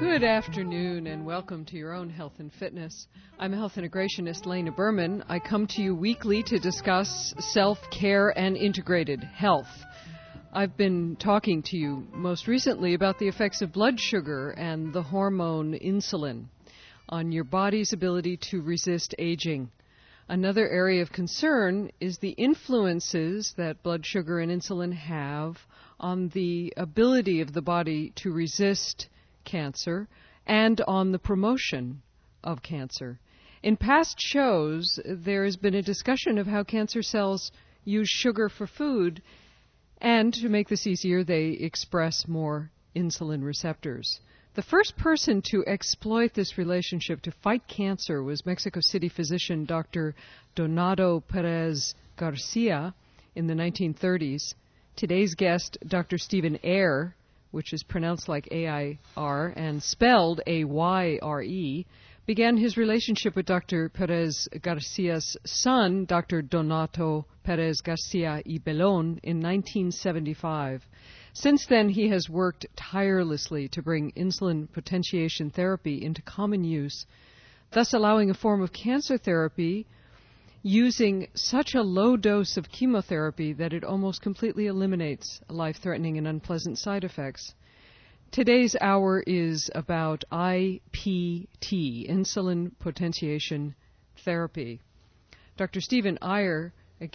Good afternoon and welcome to Your Own Health and Fitness. I'm health integrationist Lena Berman. I come to you weekly to discuss self-care and integrated health. I've been talking to you most recently about the effects of blood sugar and the hormone insulin on your body's ability to resist aging. Another area of concern is the influences that blood sugar and insulin have on the ability of the body to resist cancer and on the promotion of cancer. In past shows, there has been a discussion of how cancer cells use sugar for food, and to make this easier, they express more insulin receptors. The first person to exploit this relationship to fight cancer was Mexico City physician Dr. Donato Perez Garcia in the 1930s. Today's guest, Dr. Stephen Ayer, which is pronounced like A-I-R and spelled A-Y-R-E, began his relationship with Dr. Perez Garcia's son, Dr. Donato Perez Garcia y Belon, in 1975. Since then, he has worked tirelessly to bring insulin potentiation therapy into common use, thus allowing a form of cancer therapy using such a low dose of chemotherapy that it almost completely eliminates life-threatening and unpleasant side effects. Today's hour is about IPT, insulin potentiation therapy. Dr. Stephen Ayer,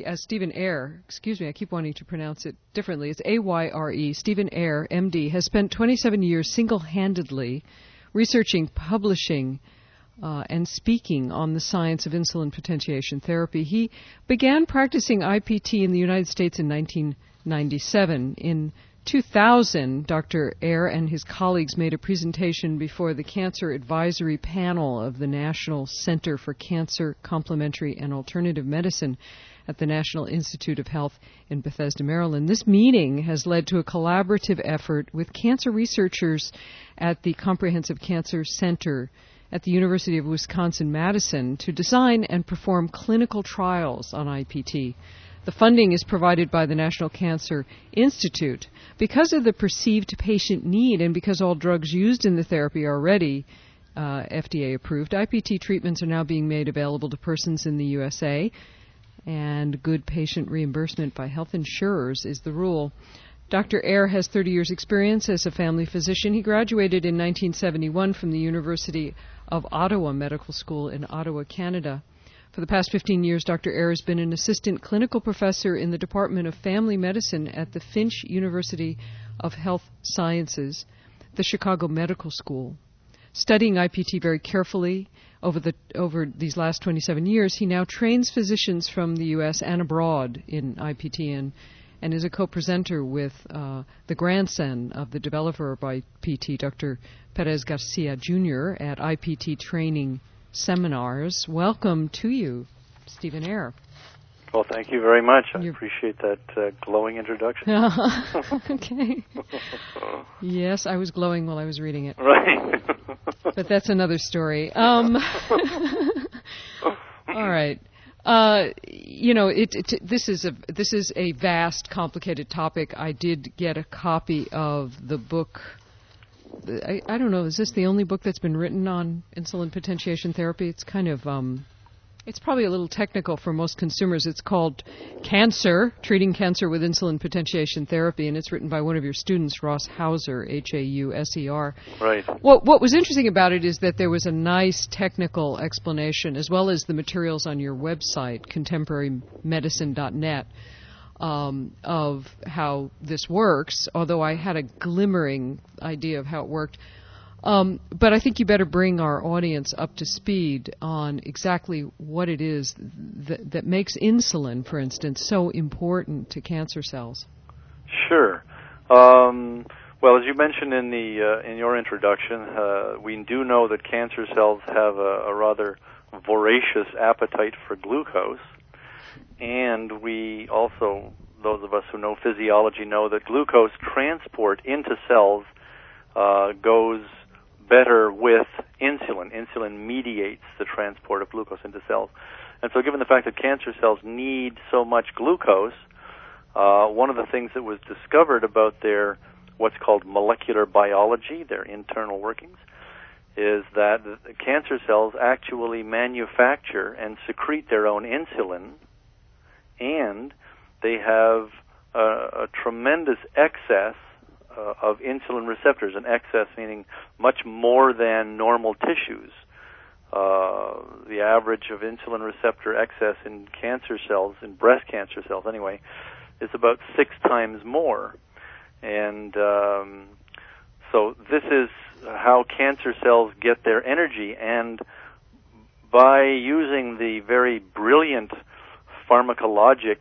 I keep wanting to pronounce it differently. It's A-Y-R-E. Stephen Ayer, MD, has spent 27 years single-handedly researching, publishing, and speaking on the science of insulin potentiation therapy. He began practicing IPT in the United States in 1997. In 2000, Dr. Ayer and his colleagues made a presentation before the Cancer Advisory Panel of the National Center for Cancer, Complementary, and Alternative Medicine at the National Institute of Health in Bethesda, Maryland. This meeting has led to a collaborative effort with cancer researchers at the Comprehensive Cancer Center at the University of Wisconsin-Madison to design and perform clinical trials on IPT. The funding is provided by the National Cancer Institute. Because of the perceived patient need and because all drugs used in the therapy are already FDA approved, IPT treatments are now being made available to persons in the USA, and good patient reimbursement by health insurers is the rule. Dr. Ayer has 30 years' experience as a family physician. He graduated in 1971 from the University of Ottawa Medical School in Ottawa, Canada. For the past 15 years, Dr. Ayer has been an assistant clinical professor in the Department of Family Medicine at the Finch University of Health Sciences, the Chicago Medical School. Studying IPT very carefully over these last 27 years, he now trains physicians from the U.S. and abroad in IPT and is a co-presenter with the grandson of the developer of IPT, Dr. Perez Garcia Jr., at IPT training seminars. Welcome to you, Stephen Ayer. Well, thank you very much. I appreciate that glowing introduction. Okay. Yes, I was glowing while I was reading it. Right. But that's another story. All right. This is a vast, complicated topic. I did get a copy of the book. I don't know. Is this the only book that's been written on insulin potentiation therapy? It's kind of, it's probably a little technical for most consumers. It's called Cancer, Treating Cancer with Insulin Potentiation Therapy, and it's written by one of your students, Ross Hauser, Hauser. Right. What was interesting about it is that there was a nice technical explanation, as well as the materials on your website, contemporarymedicine.net, of how this works, although I had a glimmering idea of how it worked. But I think you better bring our audience up to speed on exactly what it is that makes insulin, for instance, so important to cancer cells. Sure. Well, as you mentioned in your introduction, we do know that cancer cells have a rather voracious appetite for glucose, and we also, those of us who know physiology, know that glucose transport into cells goes better with insulin. Insulin mediates the transport of glucose into cells. And so given the fact that cancer cells need so much glucose, one of the things that was discovered about their what's called molecular biology, their internal workings, is that cancer cells actually manufacture and secrete their own insulin, and they have a tremendous excess of insulin receptors, an excess meaning much more than normal tissues. The average of insulin receptor excess in cancer cells, in breast cancer cells anyway, is about 6 times more. And so this is how cancer cells get their energy, and by using the very brilliant pharmacologic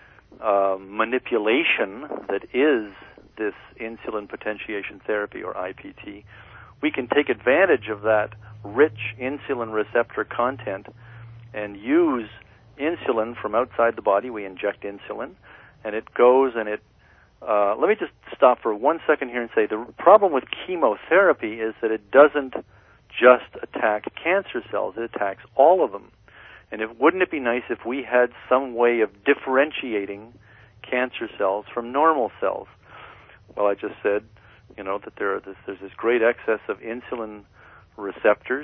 manipulation that is this insulin potentiation therapy, or IPT, we can take advantage of that rich insulin receptor content and use insulin from outside the body. We inject insulin, and it goes and it let me just stop for 1 second here and say the problem with chemotherapy is that it doesn't just attack cancer cells, it attacks all of them. And wouldn't it be nice if we had some way of differentiating cancer cells from normal cells? Well, I just said, that there's this great excess of insulin receptors,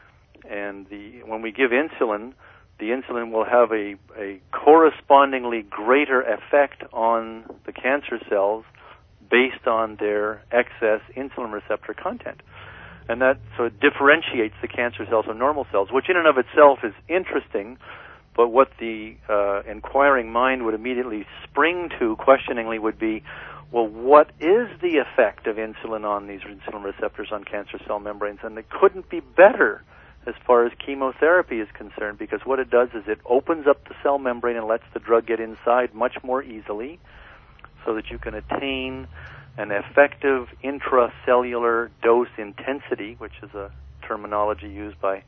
and when we give insulin, the insulin will have a correspondingly greater effect on the cancer cells based on their excess insulin receptor content. And so it differentiates the cancer cells from normal cells, which in and of itself is interesting, but what the inquiring mind would immediately spring to questioningly would be, well, what is the effect of insulin on these insulin receptors on cancer cell membranes? And it couldn't be better as far as chemotherapy is concerned, because what it does is it opens up the cell membrane and lets the drug get inside much more easily so that you can attain an effective intracellular dose intensity, which is a terminology used by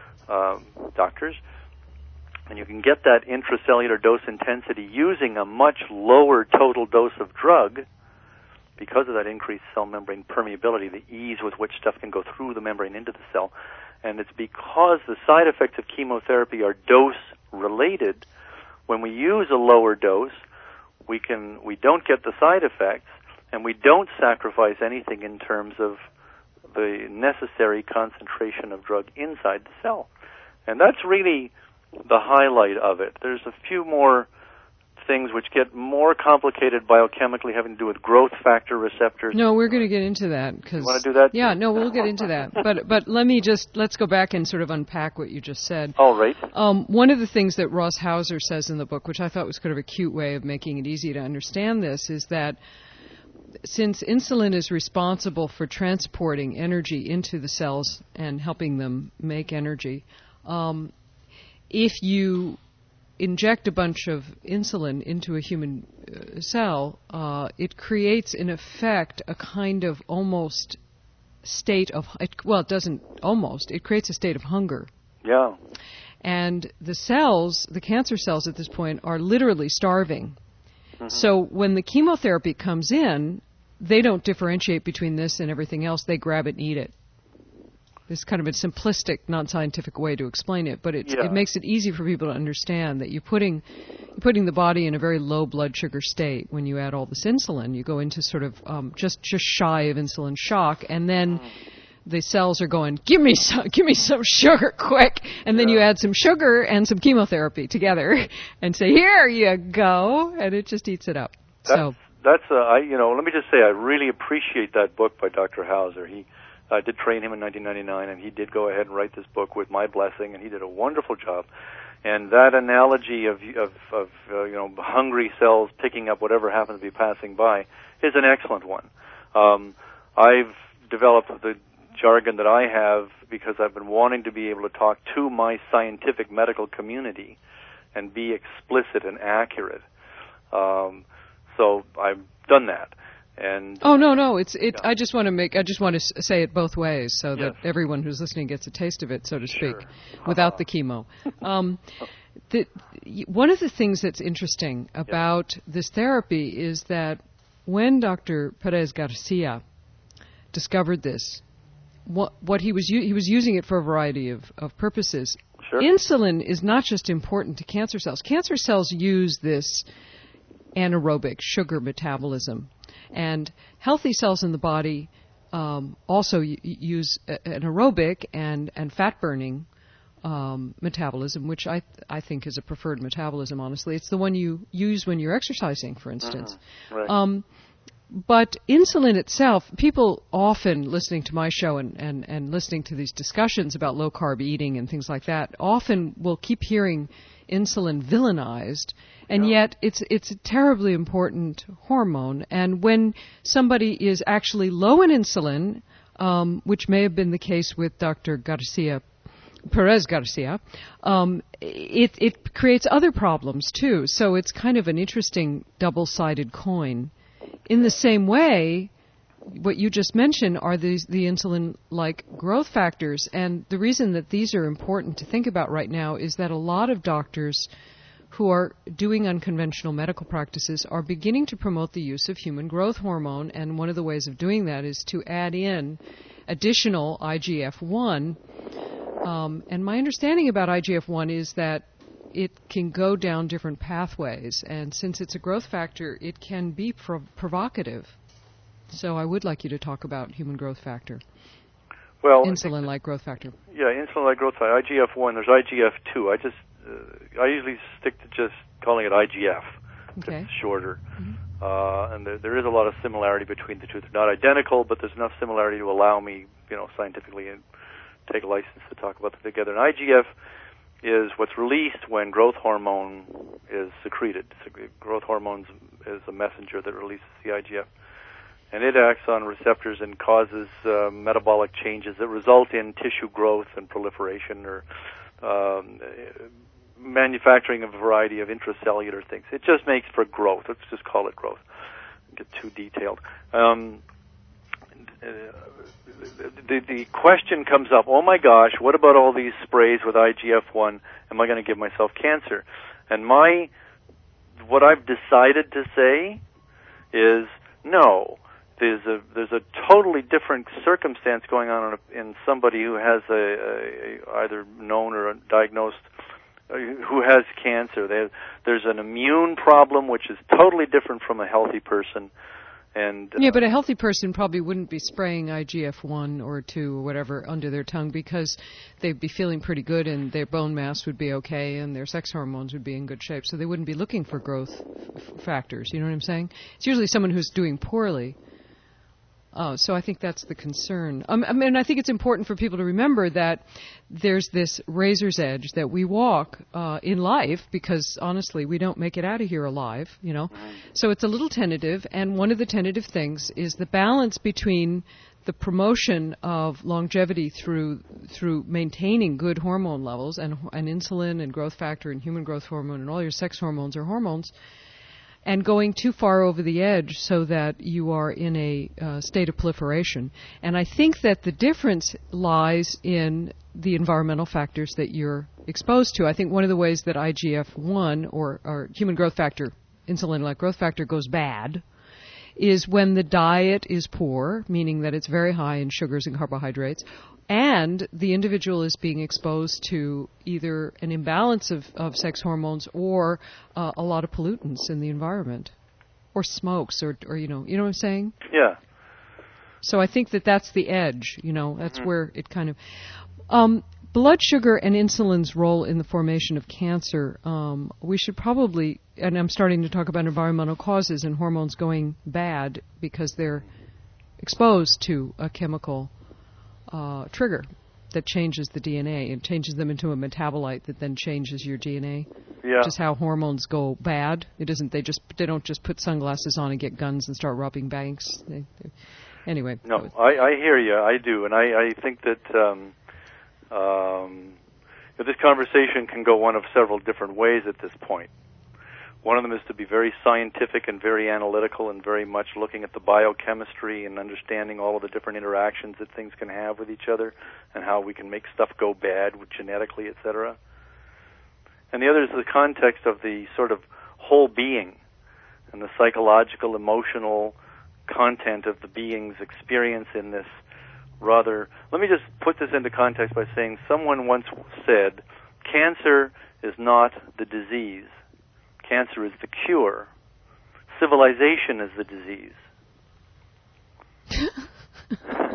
doctors. And you can get that intracellular dose intensity using a much lower total dose of drug because of that increased cell membrane permeability, the ease with which stuff can go through the membrane into the cell. And it's because the side effects of chemotherapy are dose-related. When we use a lower dose, we don't get the side effects, and we don't sacrifice anything in terms of the necessary concentration of drug inside the cell. And that's really the highlight of it. There's a few more things which get more complicated biochemically, having to do with growth factor receptors. No, we're going to get into that. You want to do that? Yeah, no, we'll get into that. But let's go back and sort of unpack what you just said. All right. One of the things that Ross Hauser says in the book, which I thought was kind of a cute way of making it easy to understand this, is that since insulin is responsible for transporting energy into the cells and helping them make energy, if you inject a bunch of insulin into a human cell, it creates, in effect, a kind of almost state of, it doesn't almost, it creates a state of hunger. Yeah. And the cells, the cancer cells at this point, are literally starving. Mm-hmm. So when the chemotherapy comes in, they don't differentiate between this and everything else. They grab it and eat it. It's kind of a simplistic, non-scientific way to explain it, but it makes it easy for people to understand that you're putting the body in a very low blood sugar state when you add all this insulin. You go into sort of just shy of insulin shock, and then the cells are going, give me some sugar quick, and then you add some sugar and some chemotherapy together and say, here you go, and it just eats it up. Let me just say, I really appreciate that book by Dr. Hauser. I did train him in 1999, and he did go ahead and write this book with my blessing, and he did a wonderful job. And that analogy of hungry cells picking up whatever happens to be passing by is an excellent one. I've developed the jargon that I have because I've been wanting to be able to talk to my scientific medical community and be explicit and accurate. So I've done that. And no! I just want to say it both ways so that everyone who's listening gets a taste of it, so to speak, without the chemo. One of the things that's interesting about this therapy is that when Dr. Perez Garcia discovered this, what he was using it for a variety of purposes. Sure. Insulin is not just important to cancer cells. Cancer cells use this anaerobic sugar metabolism. And healthy cells in the body also use an aerobic and fat-burning metabolism, which I think is a preferred metabolism, honestly. It's the one you use when you're exercising, for instance. Right. But insulin itself, people often listening to my show and listening to these discussions about low-carb eating and things like that, often will keep hearing insulin villainized, and yet it's a terribly important hormone. And when somebody is actually low in insulin, which may have been the case with Dr. Perez Garcia, it creates other problems too. So it's kind of an interesting double-sided coin. In the same way, what you just mentioned are the insulin-like growth factors. And the reason that these are important to think about right now is that a lot of doctors who are doing unconventional medical practices are beginning to promote the use of human growth hormone. And one of the ways of doing that is to add in additional IGF-1. And my understanding about IGF-1 is that it can go down different pathways, and since it's a growth factor, it can be provocative. So I would like you to talk about human growth factor. Well, insulin-like growth factor. Yeah, insulin-like growth factor. IGF-1. There's IGF-2. I usually stick to just calling it IGF. Okay. It's shorter. Mm-hmm. And there is a lot of similarity between the two. They're not identical, but there's enough similarity to allow me, scientifically, and take a license to talk about them together. And IGF is what's released when growth hormone is secreted. So growth hormone is a messenger that releases the IGF. And it acts on receptors and causes metabolic changes that result in tissue growth and proliferation or manufacturing of a variety of intracellular things. It just makes for growth. Let's just call it growth. Don't get too detailed. The question comes up, oh my gosh, what about all these sprays with IGF-1? Am I going to give myself cancer? And what I've decided to say is no. There's a totally different circumstance going on in somebody who has either known or diagnosed who has cancer. There's an immune problem which is totally different from a healthy person. Yeah, but a healthy person probably wouldn't be spraying IGF-1 or 2 or whatever under their tongue because they'd be feeling pretty good and their bone mass would be okay and their sex hormones would be in good shape. So they wouldn't be looking for growth factors. You know what I'm saying? It's usually someone who's doing poorly. So I think that's the concern. I think it's important for people to remember that there's this razor's edge that we walk in life because, honestly, we don't make it out of here alive, So it's a little tentative, and one of the tentative things is the balance between the promotion of longevity through maintaining good hormone levels and insulin and growth factor and human growth hormone and all your sex hormones or hormones, and going too far over the edge so that you are in a state of proliferation. And I think that the difference lies in the environmental factors that you're exposed to. I think one of the ways that IGF-1 or human growth factor, insulin-like growth factor, goes bad is when the diet is poor, meaning that it's very high in sugars and carbohydrates, and the individual is being exposed to either an imbalance of sex hormones or a lot of pollutants in the environment, or smokes, or you know what I'm saying? Yeah. So I think that's the edge. That's where it kind of. Blood sugar and insulin's role in the formation of cancer. We should probably, and I'm starting to talk about environmental causes and hormones going bad because they're exposed to a chemical trigger that changes the DNA and changes them into a metabolite that then changes your DNA. Yeah. Which is how hormones go bad. It isn't. They don't just put sunglasses on and get guns and start robbing banks. Anyway. No, I hear you. I do, and I think that this conversation can go one of several different ways at this point. One of them is to be very scientific and very analytical and very much looking at the biochemistry and understanding all of the different interactions that things can have with each other and how we can make stuff go bad genetically, etc. And the other is the context of the sort of whole being and the psychological, emotional content of the being's experience in this rather. Let me just put this into context by saying someone once said, cancer is not the disease. Cancer is the cure. Civilization is the disease.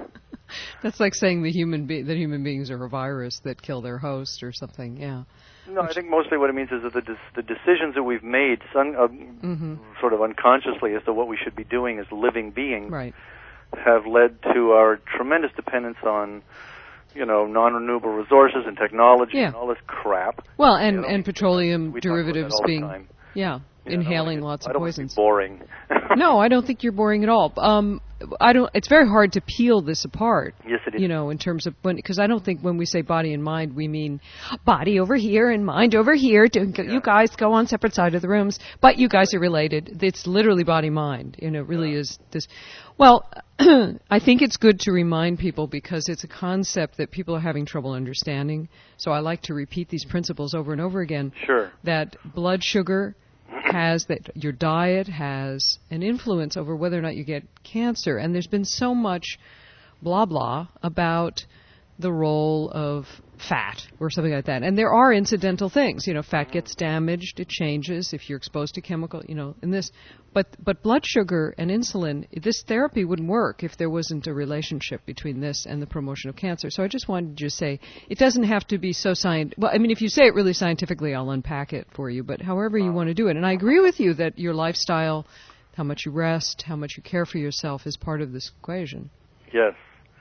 That's like saying that human beings are a virus that kill their host or something. Yeah. No, I think mostly what it means is that the decisions that we've made, sort of unconsciously, as to what we should be doing as living beings, right, have led to our tremendous dependence on, non-renewable resources and technology and all this crap. Well, and petroleum derivatives being, inhaling lots of poisons. I don't want to be boring. No, I don't think you're boring at all. It's very hard to peel this apart. Yes, it is. In terms of because I don't think when we say body and mind, we mean body over here and mind over here. You guys go on separate sides of the rooms, but you guys are related. It's literally body-mind. It really is this. Well, I think it's good to remind people because it's a concept that people are having trouble understanding. So I like to repeat these principles over and over again. Sure. That blood sugar that your diet has an influence over whether or not you get cancer. And there's been so much blah blah about the role of fat or something like that. And there are incidental things. Fat gets damaged, it changes if you're exposed to chemical, in this. But blood sugar and insulin, this therapy wouldn't work if there wasn't a relationship between this and the promotion of cancer. So I just wanted to say it doesn't have to be so Well, I mean, if you say it really scientifically, I'll unpack it for you. But however you want to do it. And I agree with you that your lifestyle, how much you rest, how much you care for yourself is part of this equation. Yes.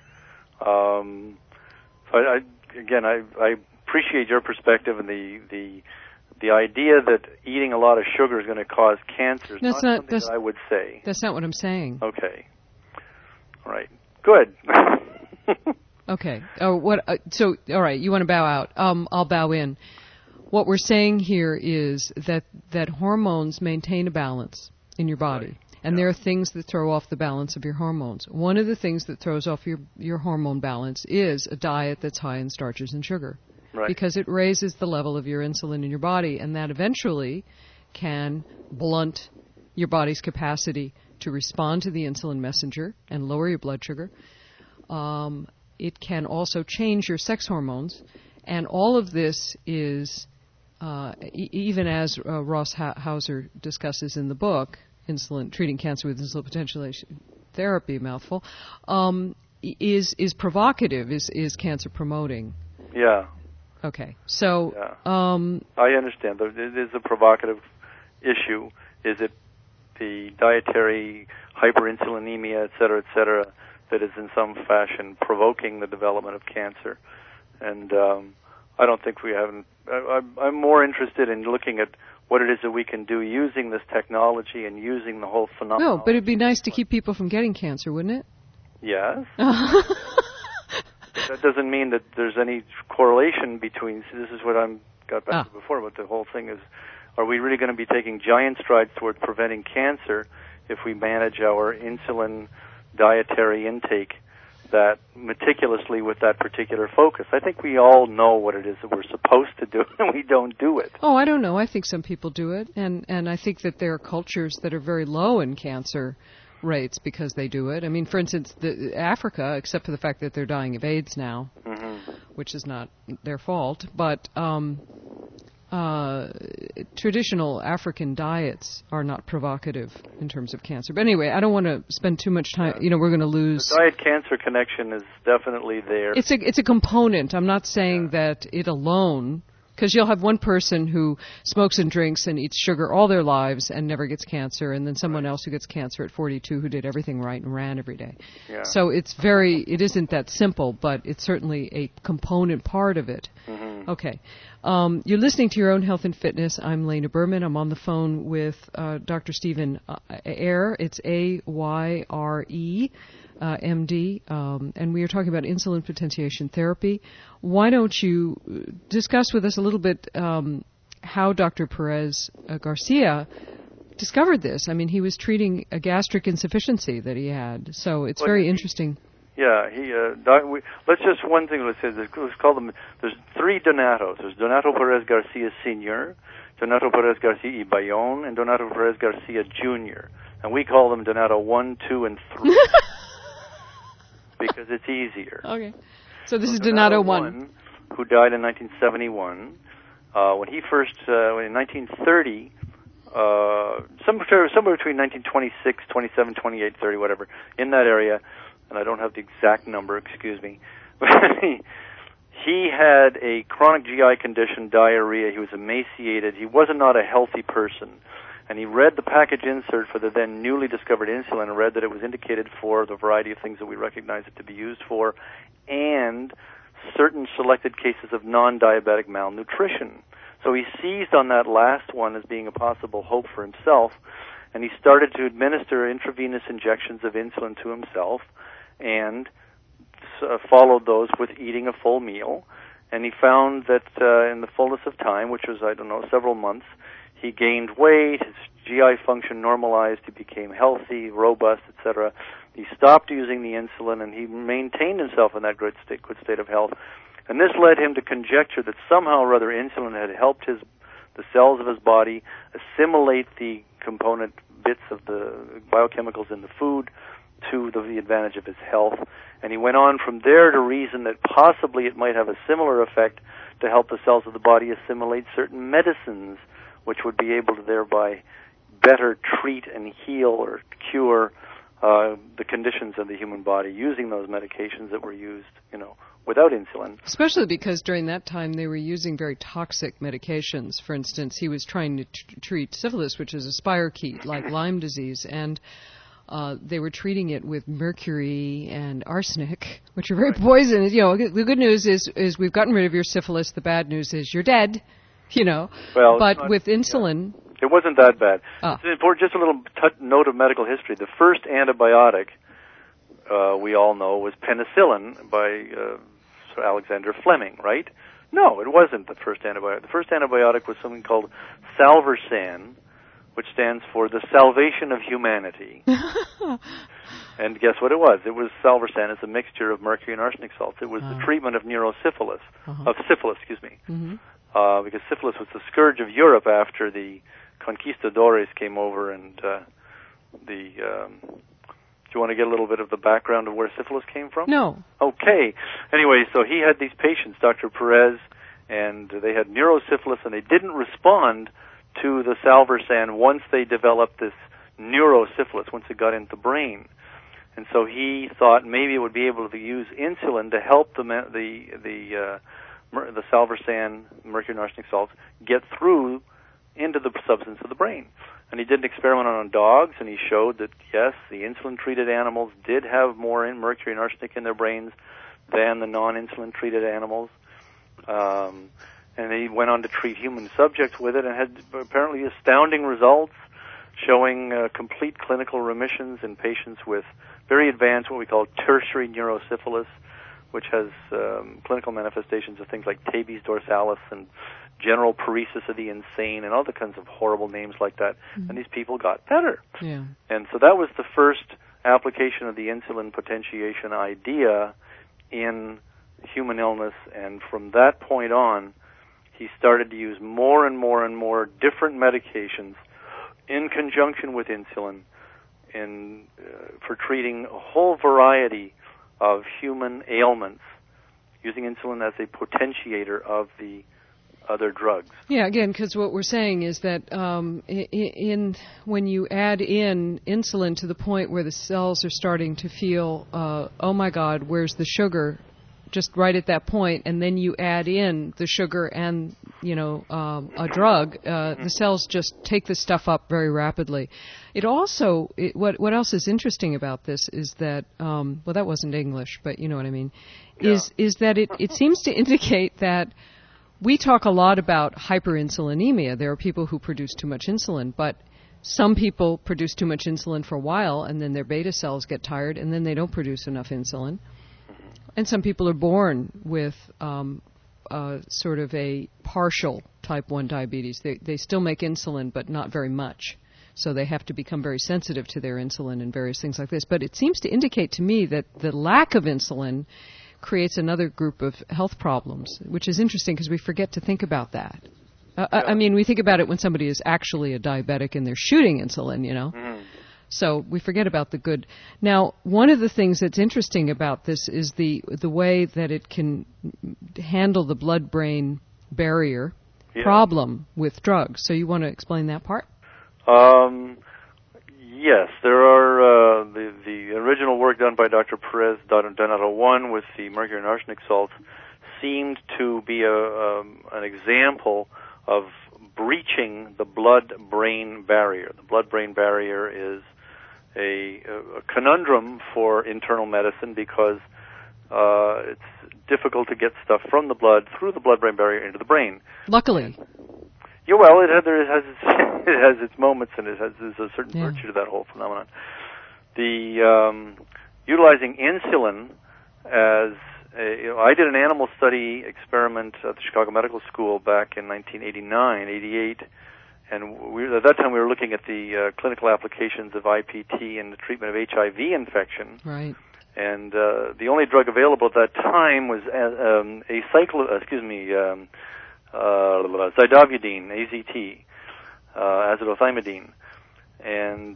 I appreciate your perspective and the idea that eating a lot of sugar is going to cause cancer is not something that I would say. That's not what I'm saying. Okay. All right. Good. Okay. So, all right, you want to bow out. I'll bow in. What we're saying here is that hormones maintain a balance in your body. Right. And there are things that throw off the balance of your hormones. One of the things that throws off your hormone balance is a diet that's high in starches and sugar. Right. Because it raises the level of your insulin in your body, and that eventually can blunt your body's capacity to respond to the insulin messenger and lower your blood sugar. It can also change your sex hormones, and all of this is, even as Ross Hauser discusses in the book, treating cancer with insulin potentiation therapy, mouthful, is provocative, is cancer promoting. Yeah. Okay. So I understand. It is a provocative issue. Is it the dietary hyperinsulinemia, et cetera, that is in some fashion provoking the development of cancer? And I don't think we haven't. I'm more interested in looking at what it is that we can do using this technology and using the whole phenomenon. No, but it'd be nice to keep people from getting cancer, wouldn't it? Yes. That doesn't mean that there's any correlation between. This is what I got back to before. But the whole thing is, are we really going to be taking giant strides towards preventing cancer if we manage our insulin dietary intake that meticulously with that particular focus? I think we all know what it is that we're supposed to do, and we don't do it. Oh, I don't know. I think some people do it, and I think that there are cultures that are very low in cancer rates because they do it. I mean, for instance, Africa, except for the fact that they're dying of AIDS now, which is not their fault, but traditional African diets are not provocative in terms of cancer. But anyway, I don't want to spend too much time. We're going to lose. The diet-cancer connection is definitely there. It's a component. I'm not saying that it alone, because you'll have one person who smokes and drinks and eats sugar all their lives and never gets cancer, and then someone else who gets cancer at 42 who did everything right and ran every day. Yeah. So it isn't that simple, but it's certainly a component part of it. Mm-hmm. Okay. You're listening to Your Own Health and Fitness. I'm Lena Berman. I'm on the phone with Dr. Stephen Ayre. It's Ayre. MD, and we are talking about insulin potentiation therapy. Why don't you discuss with us a little bit how Dr. Perez Garcia discovered this? I mean, he was treating a gastric insufficiency that he had, so it's very interesting. Yeah, let's just one thing. Let's say let's call them. There's three Donatos. There's Donato Perez Garcia Sr., Donato Perez Garcia y Bayón, and Donato Perez Garcia Jr. And we call them Donato 1, 2, and 3. Because it's easier. Okay. So this is Donato 1. Who died in 1971. When he first, in 1930, somewhere between 1926, 27, 28, 30, whatever, in that area, and I don't have the exact number, excuse me, but he had a chronic GI condition, diarrhea. He was emaciated. He was not a healthy person. And he read the package insert for the then newly discovered insulin and read that it was indicated for the variety of things that we recognize it to be used for and certain selected cases of non-diabetic malnutrition. So he seized on that last one as being a possible hope for himself, and he started to administer intravenous injections of insulin to himself and followed those with eating a full meal. And he found that in the fullness of time, which was, several months, he gained weight, his GI function normalized, he became healthy, robust, etc. He stopped using the insulin, and he maintained himself in that good state of health. And this led him to conjecture that somehow or other insulin had helped the cells of his body assimilate the component bits of the biochemicals in the food to the advantage of his health. And he went on from there to reason that possibly it might have a similar effect to help the cells of the body assimilate certain medicines, which would be able to thereby better treat and heal or cure the conditions of the human body using those medications that were used, without insulin. Especially because during that time they were using very toxic medications. For instance, he was trying to treat syphilis, which is a spirochete, like Lyme disease, and they were treating it with mercury and arsenic, which are very poisonous. The good news is we've gotten rid of your syphilis. The bad news is you're dead. Well, but with insulin... Yeah. It wasn't that bad. It's important, just a little note of medical history. The first antibiotic, we all know, was penicillin by Sir Alexander Fleming, right? No, it wasn't the first antibiotic. The first antibiotic was something called Salvarsan, which stands for the salvation of humanity. And guess what it was? It was Salvarsan. It's a mixture of mercury and arsenic salts. It was the treatment of neurosyphilis, of syphilis, because syphilis was the scourge of Europe after the conquistadores came over, and do you want to get a little bit of the background of where syphilis came from? No. Okay. Anyway, so he had these patients, Dr. Perez, and they had neurosyphilis, and they didn't respond to the Salvarsan once they developed this neurosyphilis, once it got into the brain. And so he thought maybe it would be able to use insulin to help the Salvarsan, mercury and arsenic salts, get through into the substance of the brain. And he did an experiment on dogs, and he showed that, yes, the insulin-treated animals did have more mercury and arsenic in their brains than the non-insulin treated animals. And he went on to treat human subjects with it and had apparently astounding results, showing complete clinical remissions in patients with very advanced, what we call tertiary neurosyphilis, which has clinical manifestations of things like tabes dorsalis and general paresis of the insane and all the kinds of horrible names like that. And these people got better. Yeah. And so that was the first application of the insulin potentiation idea in human illness. And from that point on, he started to use more and more and more different medications in conjunction with insulin for treating a whole variety of human ailments, using insulin as a potentiator of the other drugs. Yeah, again, because what we're saying is that when you add in insulin to the point where the cells are starting to feel, oh my God, where's the sugar? Just right at that point, and then you add in the sugar and a drug, the cells just take the stuff up very rapidly. It also, what else is interesting about this is that, well, that wasn't English, but you know what I mean, is that it seems to indicate that we talk a lot about hyperinsulinemia. There are people who produce too much insulin, but some people produce too much insulin for a while, and then their beta cells get tired, and then they don't produce enough insulin. And some people are born with sort of a partial type 1 diabetes. They still make insulin, but not very much. So they have to become very sensitive to their insulin and various things like this. But it seems to indicate to me that the lack of insulin creates another group of health problems, which is interesting because we forget to think about that. I mean, we think about it when somebody is actually a diabetic and they're shooting insulin, So we forget about the good. Now, one of the things that's interesting about this is the way that it can handle the blood-brain barrier problem with drugs. So you want to explain that part? Yes, there are the original work done by Dr. Perez Donato 1 with the mercury and arsenic salts seemed to be an example of breaching the blood-brain barrier. The blood-brain barrier is a conundrum for internal medicine because it's difficult to get stuff from the blood through the blood-brain barrier into the brain. Luckily. Yeah, well, it has its moments, and there's a certain virtue to that whole phenomenon. The utilizing insulin as I did an animal study experiment at the Chicago Medical School back in 1989, 88, and at that time we were looking at the clinical applications of IPT in the treatment of HIV infection. Right. And the only drug available at that time was zidovudine, AZT, azithromycin, and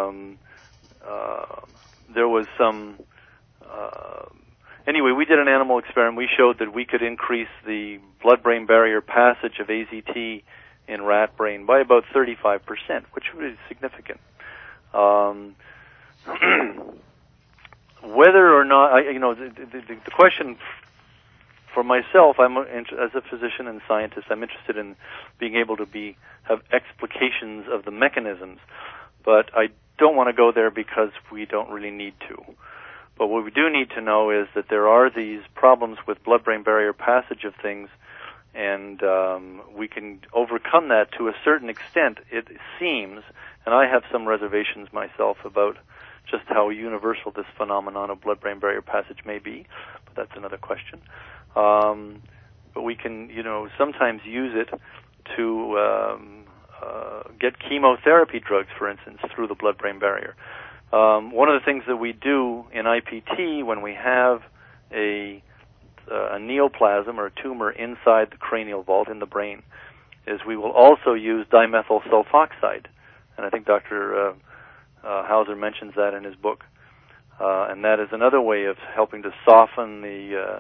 there was some. Anyway, we did an animal experiment. We showed that we could increase the blood-brain barrier passage of AZT in rat brain by about 35%, which was significant. Whether or not, the question for myself, as a physician and scientist, I'm interested in being able to have explications of the mechanisms, but I don't want to go there because we don't really need to. But what we do need to know is that there are these problems with blood-brain barrier passage of things, and we can overcome that to a certain extent, it seems, and I have some reservations myself about just how universal this phenomenon of blood-brain barrier passage may be, but that's another question. But we can, sometimes use it to get chemotherapy drugs, for instance, through the blood-brain barrier. One of the things that we do in IPT when we have a neoplasm or a tumor inside the cranial vault in the brain is we will also use dimethyl sulfoxide, and I think Dr. Hauser mentions that in his book, and that is another way of helping to soften the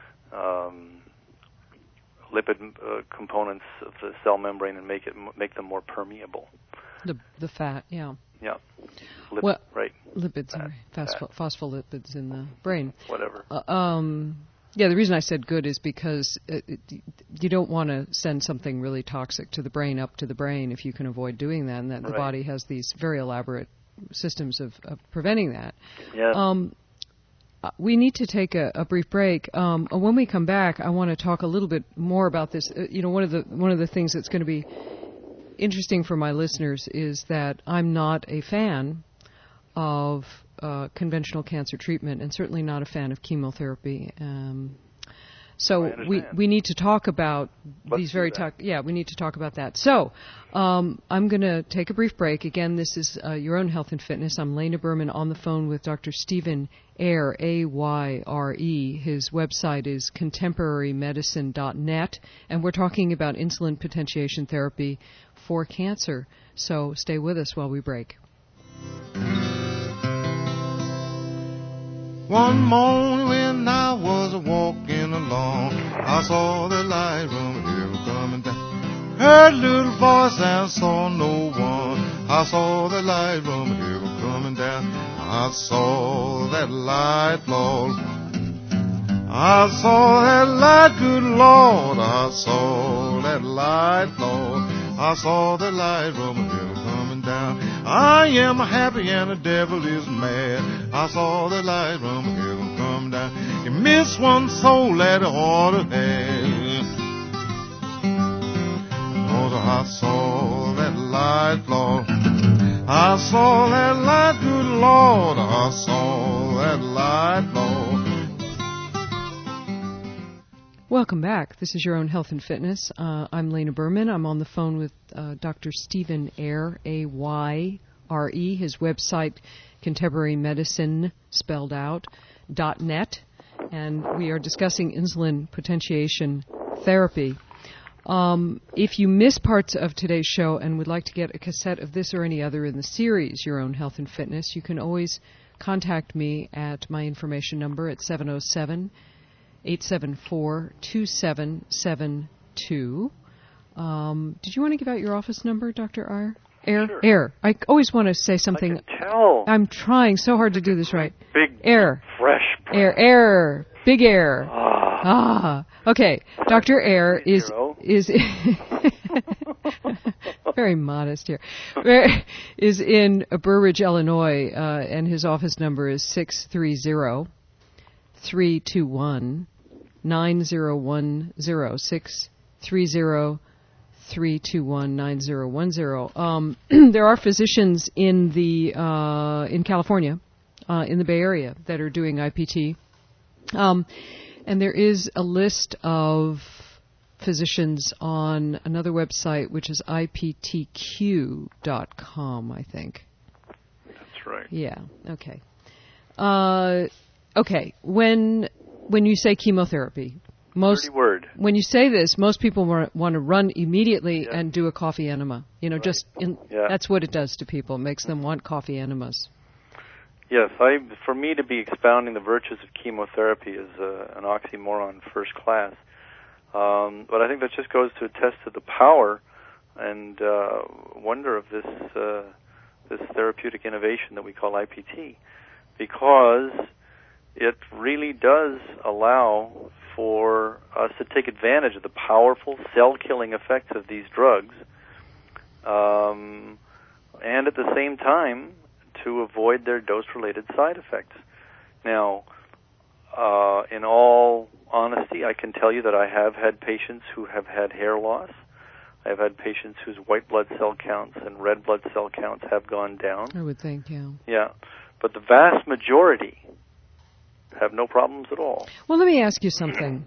lipid components of the cell membrane and make them more permeable. The fat, yeah. Yeah. Right. Lipids, phospholipids in the brain. Whatever. Yeah, the reason I said good is because you don't want to send something really toxic to the brain up to the brain if you can avoid doing that, and that the body has these very elaborate systems of preventing that. Yeah. We need to take a brief break. When we come back, I want to talk a little bit more about this. One of the things that's going to be interesting for my listeners is that I'm not a fan of conventional cancer treatment, and certainly not a fan of chemotherapy. So we need to talk about these very we need to talk about that. So I'm going to take a brief break. Again, this is Your Own Health and Fitness. I'm Lena Berman on the phone with Dr. Stephen Ayre, A-Y-R-E. His website is contemporarymedicine.net, and we're talking about insulin potentiation therapy for cancer. So stay with us while we break. One morning when I was walking along, I saw the light from heaven coming down. Heard a little voice and saw no one. I saw the light from heaven coming down. I saw that light, Lord. I saw that light, good Lord. I saw that light, Lord. I saw the light from heaven coming down. I am happy and the devil is mad. I saw the light from heaven come down. You miss one soul that ought to have. Oh, I saw that light, Lord. I saw that light, good Lord. I saw that light, Lord. Welcome back. This is Your Own Health and Fitness. I'm Lena Berman. I'm on the phone with Dr. Stephen Ayre, A-Y-R-E. His website, contemporarymedicine, spelled out, .net. And we are discussing insulin potentiation therapy. If you miss parts of today's show and would like to get a cassette of this or any other in the series, Your Own Health and Fitness, you can always contact me at my information number at 707-874-2772. Did you want to give out your office number, Dr. Ayre? Sure. Ayre. I always want to say something. I can tell. I'm trying so hard to do this right. Big Air. Fresh breath. Air. Big air. Ah. Okay. Dr. Air is very modest here. Is in Burridge, Illinois, and his office number is 630-321-9010. 630-321-9010. There are physicians in California, in the Bay Area, that are doing IPT. And there is a list of physicians on another website, which is iptq.com, I think. That's right. Yeah. Okay. Okay. When you say chemotherapy, when you say this, most people want to run immediately and do a coffee enema. That's what it does to people. It makes them want coffee enemas. Yes, for me to be expounding the virtues of chemotherapy is an oxymoron first class. But I think that just goes to attest to the power and wonder of this therapeutic innovation that we call IPT, because it really does allow for us to take advantage of the powerful cell-killing effects of these drugs, and at the same time to avoid their dose-related side effects. Now, in all honesty, I can tell you that I have had patients who have had hair loss. I've had patients whose white blood cell counts and red blood cell counts have gone down. I would think, yeah. Yeah, but the vast majority have no problems at all. Well, let me ask you something.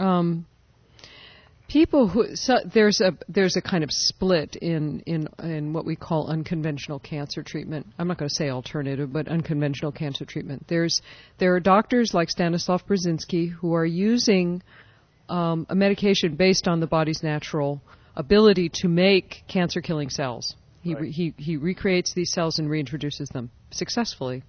People there's a kind of split in what we call unconventional cancer treatment. I'm not going to say alternative, but unconventional cancer treatment. There are doctors like Stanislav Brzezinski who are using a medication based on the body's natural ability to make cancer-killing cells. He recreates these cells and reintroduces them successfully.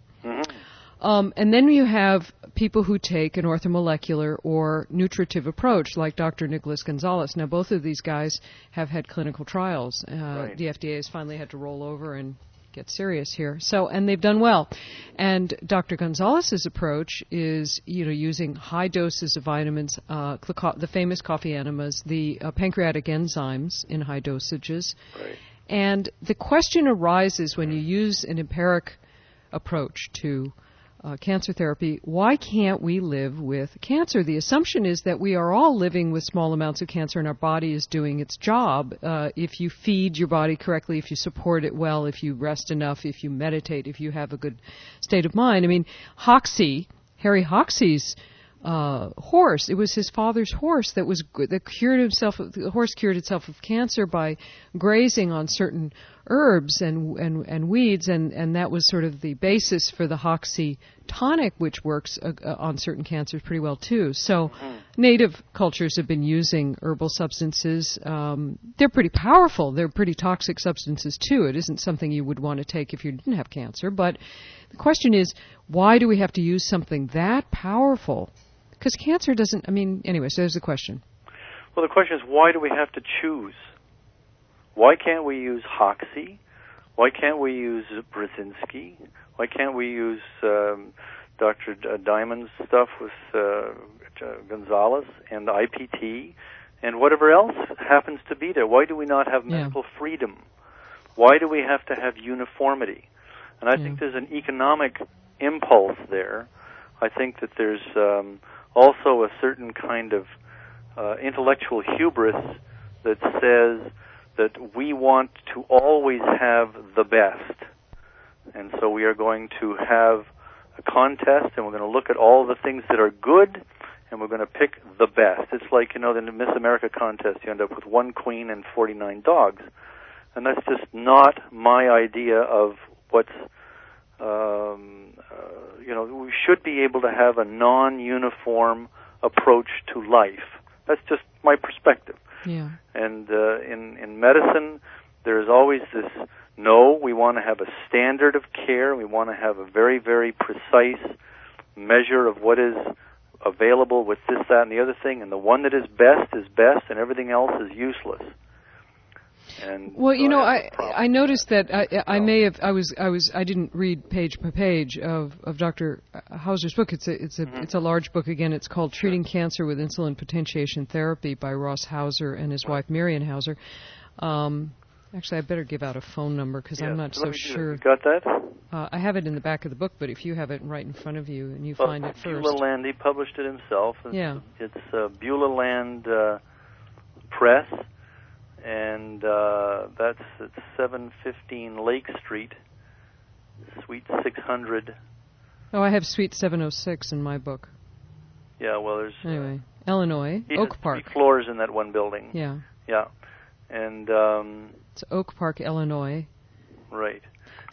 And then you have people who take an orthomolecular or nutritive approach, like Dr. Nicholas Gonzalez. Now, both of these guys have had clinical trials. The FDA has finally had to roll over and get serious here. And they've done well. And Dr. Gonzalez's approach is, using high doses of vitamins, the famous coffee enemas, the pancreatic enzymes in high dosages. Right. And the question arises when you use an empiric approach to cancer therapy, why can't we live with cancer? The assumption is that we are all living with small amounts of cancer and our body is doing its job. If you feed your body correctly, if you support it well, if you rest enough, if you meditate, if you have a good state of mind. I mean, Harry Hoxsey's horse, it was his father's horse that cured himself. The horse cured itself of cancer by grazing on certain herbs and weeds, and that was sort of the basis for the Hoxsey tonic, which works on certain cancers pretty well too. So native cultures have been using herbal substances. They're pretty powerful. They're pretty toxic substances too. It isn't something you would want to take if you didn't have cancer. But the question is, why do we have to use something that powerful? Because cancer doesn't, anyway, so there's the question. Well, the question is, why do we have to choose? Why can't we use Hoxsey? Why can't we use Brzezinski? Why can't we use Dr. Diamond's stuff with Gonzalez and IPT and whatever else happens to be there? Why do we not have medical freedom? Why do we have to have uniformity? And I think there's an economic impulse there. I think that there's also a certain kind of intellectual hubris that says that we want to always have the best. And so we are going to have a contest, and we're going to look at all the things that are good, and we're going to pick the best. It's like, the Miss America contest. You end up with one queen and 49 dogs. And that's just not my idea of what's, we should be able to have a non-uniform approach to life. That's just my perspective. Yeah. And in medicine, there's always this, no, we want to have a standard of care. We want to have a very, very precise measure of what is available with this, that, and the other thing. And the one that is best, and everything else is useless. And well, so I noticed that I didn't read page by page of Dr. Hauser's book. It's a large book. Again, it's called Treating Cancer with Insulin Potentiation Therapy by Ross Hauser and his wife Marian Hauser. Actually, I better give out a phone number because I'm not so sure. You got that? I have it in the back of the book, but if you have it right in front of you and you find it first. Beulah Land, he published it himself. It's Beulah Land Press, and that's at 715 Lake Street, Suite 600. Oh, I have Suite 706 in my book. Yeah, well, there's... Anyway, Illinois, Oak Park. 3 floors in that one building. Yeah. Yeah. And... it's Oak Park, Illinois. Right.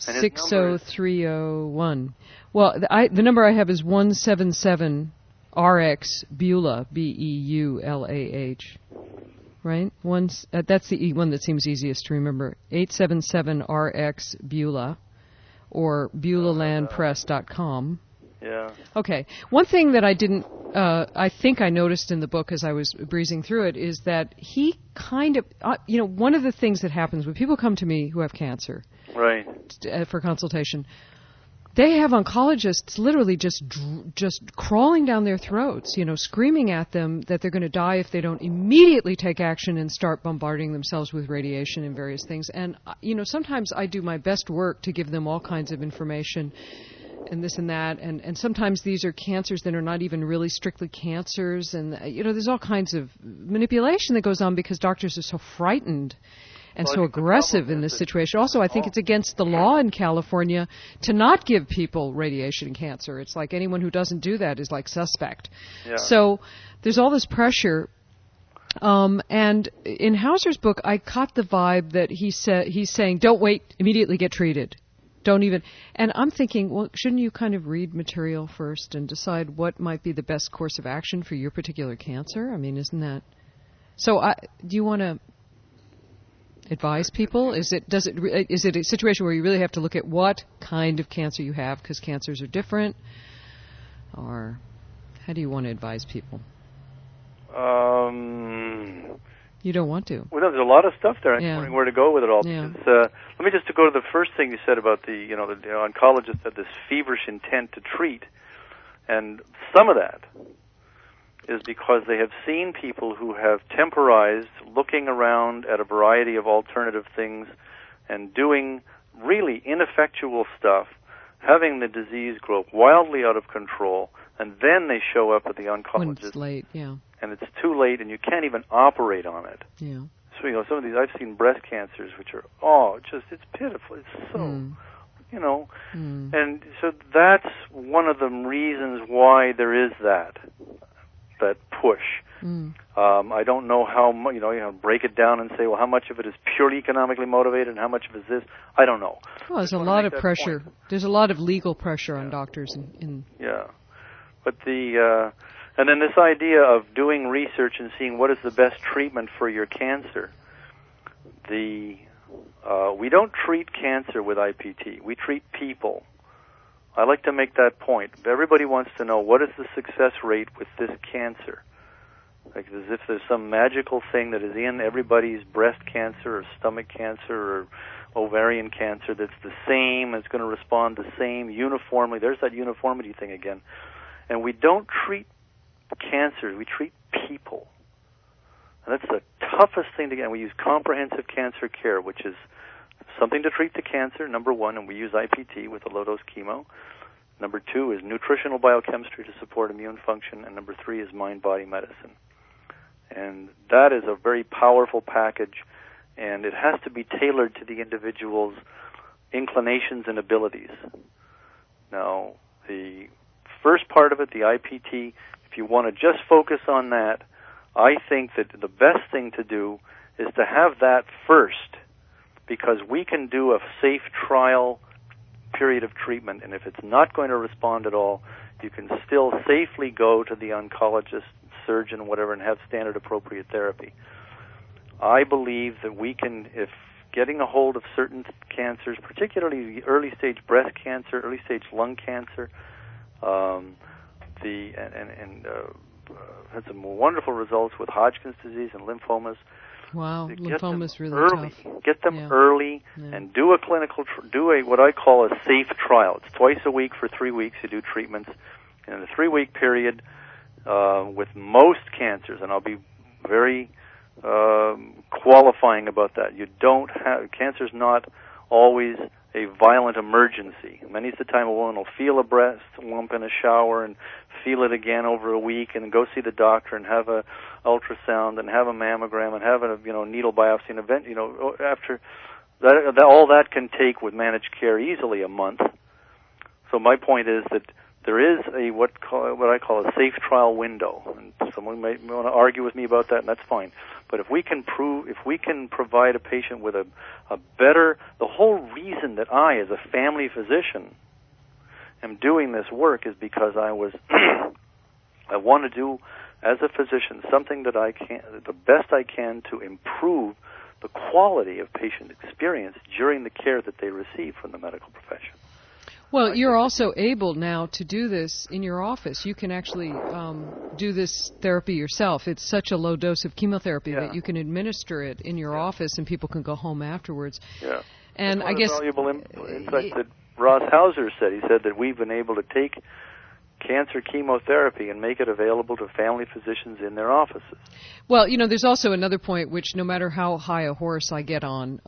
60301. Well, the number I have is 177 RX Beulah, BEULAH. Right? That's the one that seems easiest to remember. 877 RX Beulah, or BeulahLandPress.com. Yeah. Okay. One thing that I didn't, I think I noticed in the book as I was breezing through it is that he kind of, one of the things that happens when people come to me who have cancer, right, for consultation, they have oncologists literally just crawling down their throats, screaming at them that they're going to die if they don't immediately take action and start bombarding themselves with radiation and various things. And, sometimes I do my best work to give them all kinds of information and this and that, and sometimes these are cancers that are not even really strictly cancers, and there's all kinds of manipulation that goes on because doctors are so frightened and so aggressive in this situation. Also, I think it's against the law in California to not give people radiation cancer. It's like anyone who doesn't do that is like suspect. Yeah. So there's all this pressure. And in Hauser's book, I caught the vibe that he's saying, don't wait, immediately get treated. Don't even, and I'm thinking, well, shouldn't you kind of read material first and decide what might be the best course of action for your particular cancer? I mean, isn't that? So, do you want to advise people? Is it a situation where you really have to look at what kind of cancer you have because cancers are different, or how do you want to advise people? You don't want to. Well, there's a lot of stuff there. I'm wondering where to go with it all. Yeah. Because, let me just go to the first thing you said about the oncologist had this feverish intent to treat, and some of that is because they have seen people who have temporized, looking around at a variety of alternative things, and doing really ineffectual stuff, having the disease grow wildly out of control, and then they show up at the oncologist. When it's late, yeah. And it's too late, and you can't even operate on it. Yeah. So, some of these, I've seen breast cancers, which are, it's pitiful. It's so, And so that's one of the reasons why there is that push. I don't know how much, break it down and say, well, how much of it is purely economically motivated and how much of it is this? I don't know. Well, there's a lot of pressure. There's a lot of legal pressure on doctors. Yeah. But and then this idea of doing research and seeing what is the best treatment for your cancer. We don't treat cancer with IPT. We treat people. I like to make that point. Everybody wants to know what is the success rate with this cancer. Like as if there's some magical thing that is in everybody's breast cancer or stomach cancer or ovarian cancer that's the same, it's going to respond the same uniformly. There's that uniformity thing again. And we don't treat cancer, we treat people. And that's the toughest thing to get. And we use comprehensive cancer care, which is something to treat the cancer, number one, and we use IPT with a low-dose chemo. Number two is nutritional biochemistry to support immune function, and number three is mind-body medicine. And that is a very powerful package, and it has to be tailored to the individual's inclinations and abilities. Now, the first part of it, the IPT, if you want to just focus on that, I think that the best thing to do is to have that first, because we can do a safe trial period of treatment, and if it's not going to respond at all, you can still safely go to the oncologist, surgeon, whatever, and have standard appropriate therapy. I believe that we can, if getting a hold of certain cancers, particularly early stage breast cancer, early stage lung cancer, had some wonderful results with Hodgkin's disease and lymphomas. Wow, lymphoma is really early. tough. Get them early and do a what I call a safe trial. It's twice a week for 3 weeks. You do treatments in a 3-week period with most cancers, and I'll be very qualifying about that. Cancer's not always a violent emergency. Many of the time a woman will feel a breast lump in a shower and feel it again over a week and go see the doctor and have a ultrasound and have a mammogram and have a needle biopsy and event after that all that can take with managed care easily a month. So my point is that there is what I call a safe trial window, and someone might want to argue with me about that, and that's fine. But if we can provide a patient with a better, the whole reason that I, as a family physician, am doing this work is because I want to do, as a physician, something that I can, the best I can, to improve the quality of patient experience during the care that they receive from the medical profession. Well, you're also able now to do this in your office. You can actually do this therapy yourself. It's such a low dose of chemotherapy that you can administer it in your office, and people can go home afterwards. Yeah. And I guess valuable insight that Ross Hauser said. He said that we've been able to take cancer chemotherapy and make it available to family physicians in their offices. Well, there's also another point, which no matter how high a horse I get on,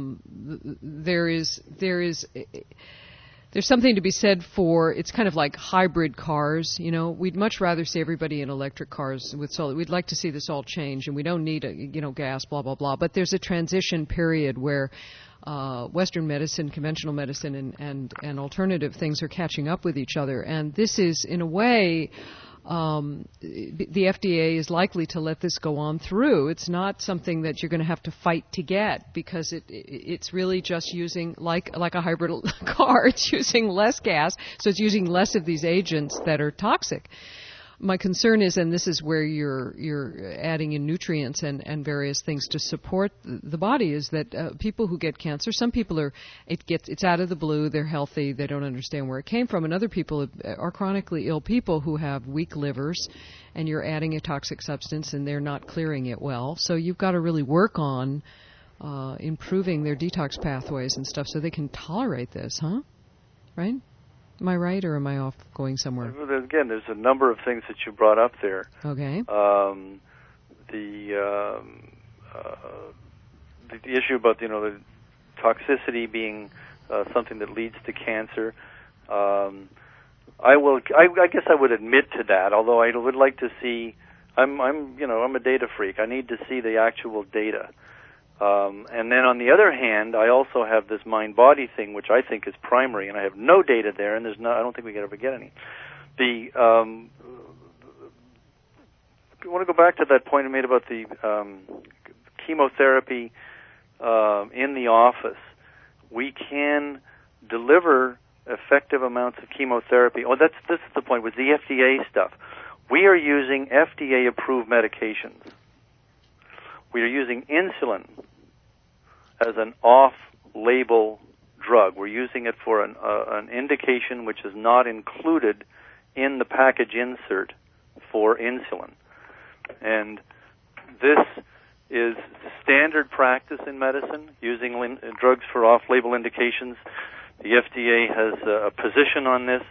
there's something to be said for, it's kind of like hybrid cars. We'd much rather see everybody in electric cars with solar. We'd like to see this all change, and we don't need gas, blah, blah, blah. But there's a transition period where Western medicine, conventional medicine, and alternative things are catching up with each other. And this is, in a way, the FDA is likely to let this go on through. It's not something that you're going to have to fight to get, because it's really just using, like a hybrid car, it's using less gas, so it's using less of these agents that are toxic. My concern is, and this is where you're adding in nutrients and various things to support the body, is that people who get cancer, some people it's out of the blue, they're healthy, they don't understand where it came from, and other people are chronically ill people who have weak livers, and you're adding a toxic substance and they're not clearing it well. So you've got to really work on improving their detox pathways and stuff so they can tolerate this, huh? Right? Am I right, or am I off going somewhere? Again, there's a number of things that you brought up there. Okay. The issue about the toxicity being something that leads to cancer. I guess I would admit to that. Although I would like to see. I'm a data freak. I need to see the actual data. And then on the other hand, I also have this mind-body thing, which I think is primary, and I have no data there, and I don't think we can ever get any. I want to go back to that point I made about the chemotherapy in the office. We can deliver effective amounts of chemotherapy. This is the point with the FDA stuff. We are using FDA-approved medications. We are using insulin as an off-label drug. We're using it for an indication which is not included in the package insert for insulin. And this is standard practice in medicine, using drugs for off-label indications. The FDA has a position on this.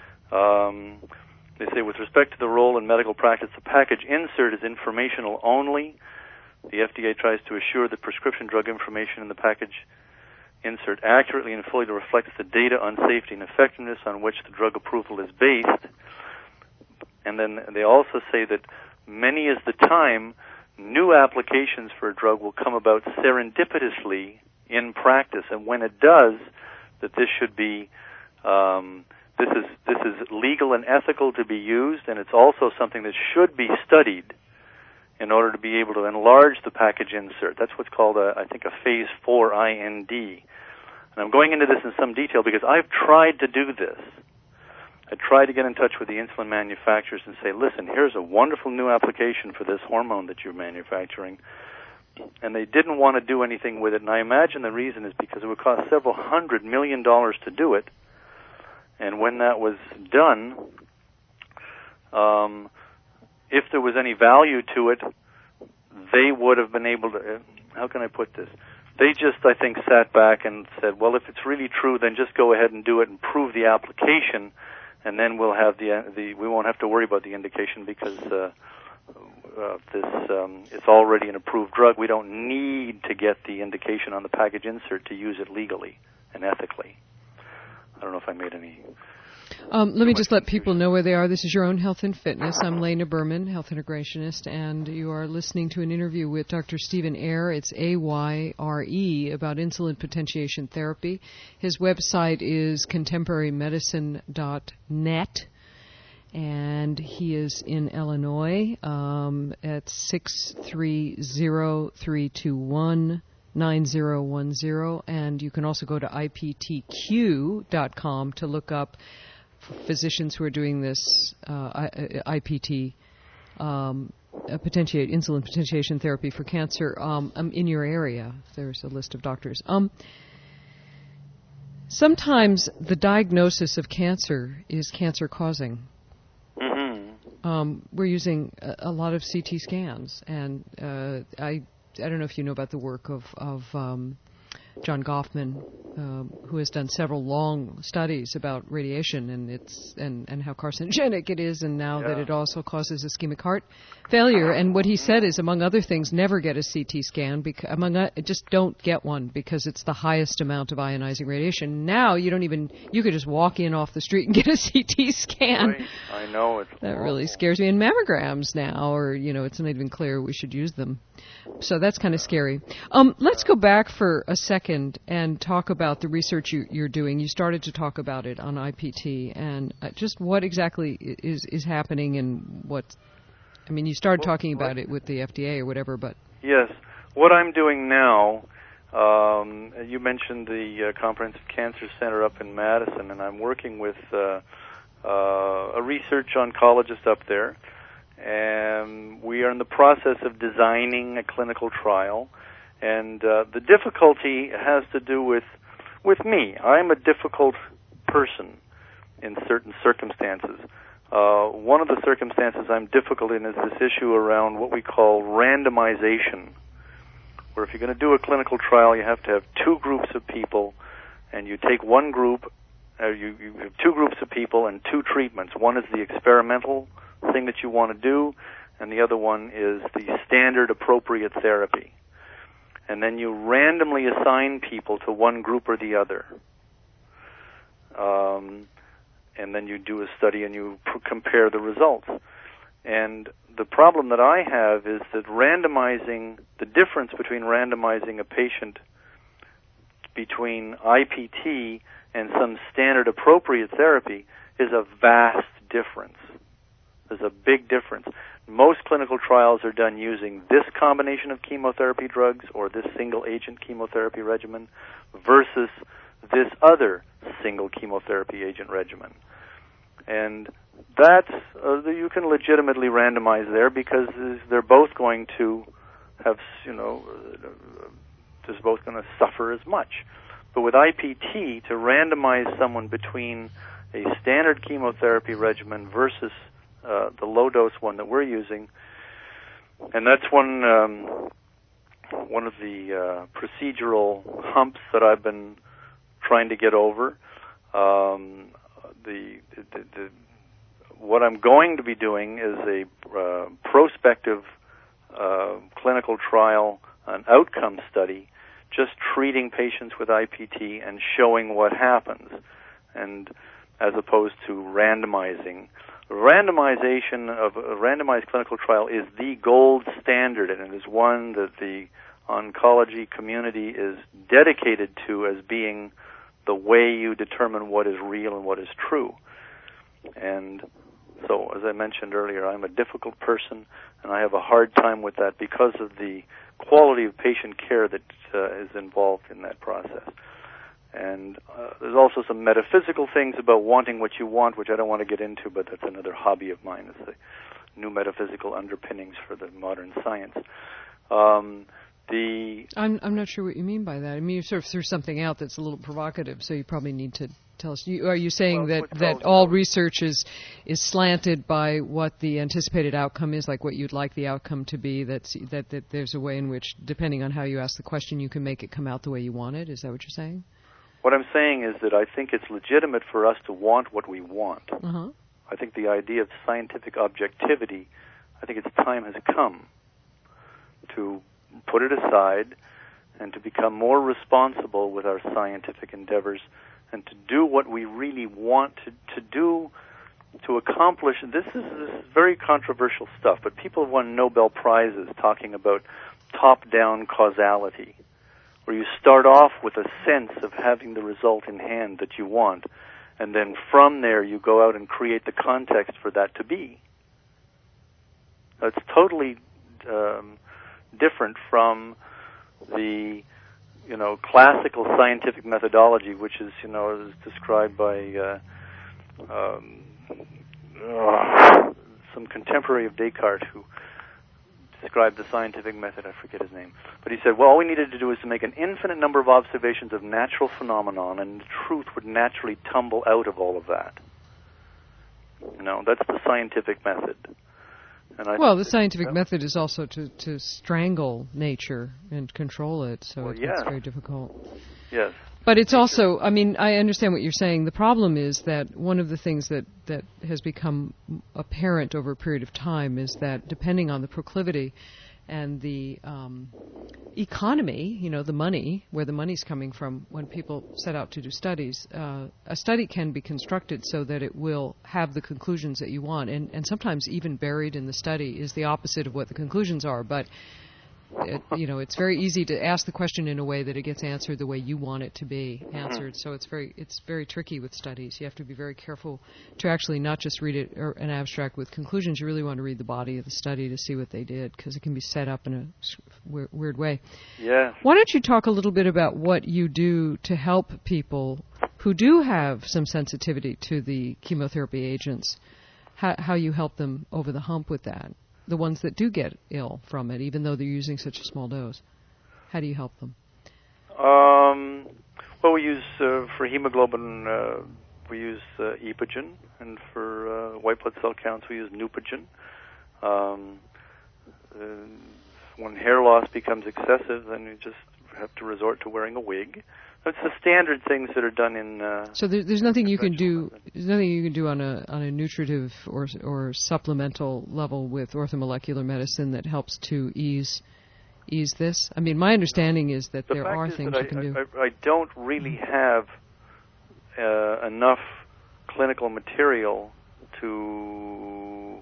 They say, with respect to the role in medical practice, the package insert is informational only. The FDA tries to assure that prescription drug information in the package insert accurately and fully reflects the data on safety and effectiveness on which the drug approval is based. And then they also say that many is the time new applications for a drug will come about serendipitously in practice, and when it does, that this should be this is legal and ethical to be used, and it's also something that should be studied in order to be able to enlarge the package insert. That's what's called, I think, a Phase 4 IND. And I'm going into this in some detail because I've tried to do this. I tried to get in touch with the insulin manufacturers and say, listen, here's a wonderful new application for this hormone that you're manufacturing. And they didn't want to do anything with it. And I imagine the reason is because it would cost several $100 million to do it. And when that was done, if there was any value to it, they would have been able to, how can I put this? They just, I think, sat back and said, well, if it's really true, then just go ahead and do it and prove the application, and then we'll have we won't have to worry about the indication because it's already an approved drug. We don't need to get the indication on the package insert to use it legally and ethically. I don't know if I made any... let me just let people know where they are. This is Your Own Health and Fitness. I'm Lena Berman, health integrationist, and you are listening to an interview with Dr. Stephen Ayre. It's Ayre, about insulin potentiation therapy. His website is contemporarymedicine.net, and he is in Illinois at 630-321 9010, and you can also go to iptq.com to look up physicians who are doing this IPT, insulin potentiation therapy for cancer in your area. There's a list of doctors. Sometimes the diagnosis of cancer is cancer-causing. We're using a lot of CT scans, and I don't know if you know about the work of John Goffman, who has done several long studies about radiation and how carcinogenic it is, and now that it also causes ischemic heart failure. And what he said is, among other things, never get a CT scan. Just don't get one because it's the highest amount of ionizing radiation. Now you could just walk in off the street and get a CT scan. Right. I know that really scares me. And mammograms now, it's not even clear we should use them. So that's kind of scary. Let's go back for a second and talk about the research you're doing. You started to talk about it on IPT, and just what exactly is happening and you started talking about it with the FDA or whatever, but... Yes. What I'm doing now, you mentioned the Comprehensive Cancer Center up in Madison, and I'm working with a research oncologist up there, and we are in the process of designing a clinical trial. And the difficulty has to do with me. I'm a difficult person in certain circumstances. One of the circumstances I'm difficult in is this issue around what we call randomization, where if you're going to do a clinical trial, you have to have two groups of people, and you take one group, you have two groups of people and two treatments. One is the experimental thing that you want to do, and the other one is the standard appropriate therapy. And then you randomly assign people to one group or the other. And then you do a study and you compare the results. And the problem that I have is that the difference between randomizing a patient between IPT and some standard appropriate therapy is a vast difference. There's a big difference. Most clinical trials are done using this combination of chemotherapy drugs or this single-agent chemotherapy regimen versus this other single chemotherapy agent regimen. And that's, you can legitimately randomize there because they're both going to have, they're both going to suffer as much. But with IPT, to randomize someone between a standard chemotherapy regimen versus the low-dose one that we're using, and that's one of the procedural humps that I've been trying to get over. What I'm going to be doing is a prospective clinical trial, an outcome study, just treating patients with IPT and showing what happens, and as opposed to randomizing. Randomization of a randomized clinical trial is the gold standard, and it is one that the oncology community is dedicated to as being the way you determine what is real and what is true. And so, as I mentioned earlier, I'm a difficult person, and I have a hard time with that because of the quality of patient care that is involved in that process. And there's also some metaphysical things about wanting what you want, which I don't want to get into, but that's another hobby of mine, is the new metaphysical underpinnings for the modern science. I'm not sure what you mean by that. I mean, you sort of threw something out that's a little provocative, so you probably need to tell us? Are you saying Well, that all research is slanted by what the anticipated outcome is, like what you'd like the outcome to be? That there's a way in which, depending on how you ask the question, you can make it come out the way you want it? Is that what you're saying? What I'm saying is that I think it's legitimate for us to want what we want. Uh-huh. I think the idea of scientific objectivity, I think its time has come to put it aside and to become more responsible with our scientific endeavors and to do what we really want to do to accomplish. This is very controversial stuff, but people have won Nobel Prizes talking about top-down causality, where you start off with a sense of having the result in hand that you want, and then from there you go out and create the context for that to be. That's totally different from the classical scientific methodology, which is is described by some contemporary of Descartes who described the scientific method. I forget his name, but he said, well, all we needed to do is to make an infinite number of observations of natural phenomenon, and the truth would naturally tumble out of all of that. That's the scientific method. And the scientific method is also to strangle nature and control it, so it's very difficult. Yes. But it's also, I understand what you're saying. The problem is that one of the things that has become apparent over a period of time is that depending on the proclivity and the economy, the money, where the money's coming from when people set out to do studies, a study can be constructed so that it will have the conclusions that you want. And sometimes even buried in the study is the opposite of what the conclusions are. But it's very easy to ask the question in a way that it gets answered the way you want it to be answered. So it's very tricky with studies. You have to be very careful to actually not just read it or an abstract with conclusions. You really want to read the body of the study to see what they did, because it can be set up in a weird way. Yeah. Why don't you talk a little bit about what you do to help people who do have some sensitivity to the chemotherapy agents, how you help them over the hump with that? The ones that do get ill from it, even though they're using such a small dose. How do you help them? Well, we use, for hemoglobin, we use Epogen, and for white blood cell counts, we use Neupogen. When hair loss becomes excessive, then you just have to resort to wearing a wig. It's the standard things that are done in. So there's nothing you can do. There's nothing you can do on a nutritive or supplemental level with orthomolecular medicine that helps to ease this. My understanding is that there are things you can do. I don't really have enough clinical material to.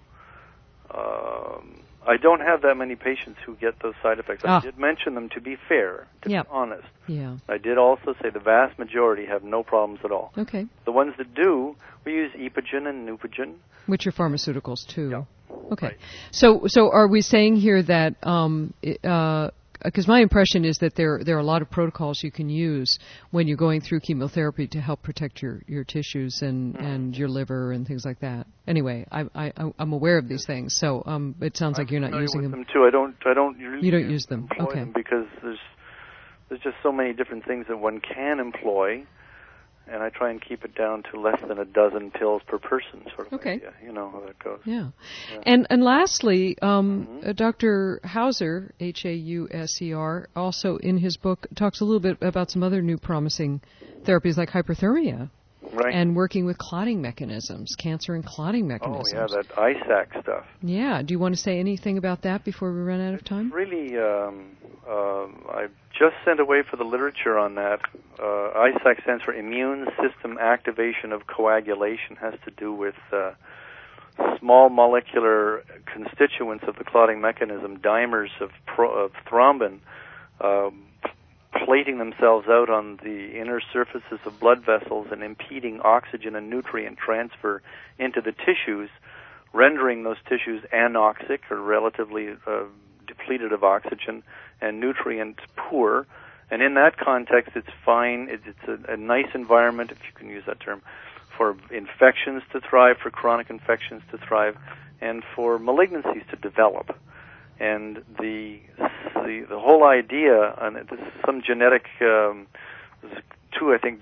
I don't have that many patients who get those side effects. I did mention them, to be fair, to be honest. Yeah. I did also say the vast majority have no problems at all. Okay. The ones that do, we use Epogen and Neupogen. Which are pharmaceuticals, too. Yeah. Okay. Right. So are we saying here that, because my impression is that there are a lot of protocols you can use when you're going through chemotherapy to help protect your tissues and your liver and things like that. Anyway, I'm aware of these things, so it sounds like you're not using them. Too. I don't You don't use them. employ Okay. them because there's just so many different things that one can employ, and I try and keep it down to less than a dozen pills per person, sort of idea. You know how that goes. Yeah. And lastly, Dr. Hauser, Hauser, also in his book talks a little bit about some other new promising therapies like hyperthermia. Right. And working with clotting mechanisms, cancer and clotting mechanisms. Oh, yeah, that ISAC stuff. Yeah. Do you want to say anything about that before we run out of time? Really, I just sent away for the literature on that. ISAC stands for Immune System Activation of Coagulation. Has to do with small molecular constituents of the clotting mechanism, dimers of thrombin, plating themselves out on the inner surfaces of blood vessels and impeding oxygen and nutrient transfer into the tissues, rendering those tissues anoxic or relatively depleted of oxygen and nutrient poor. And in that context, it's fine. It's a nice environment, if you can use that term, for infections to thrive, for chronic infections to thrive, and for malignancies to develop. And the whole idea, and this is some genetic, there's two, I think,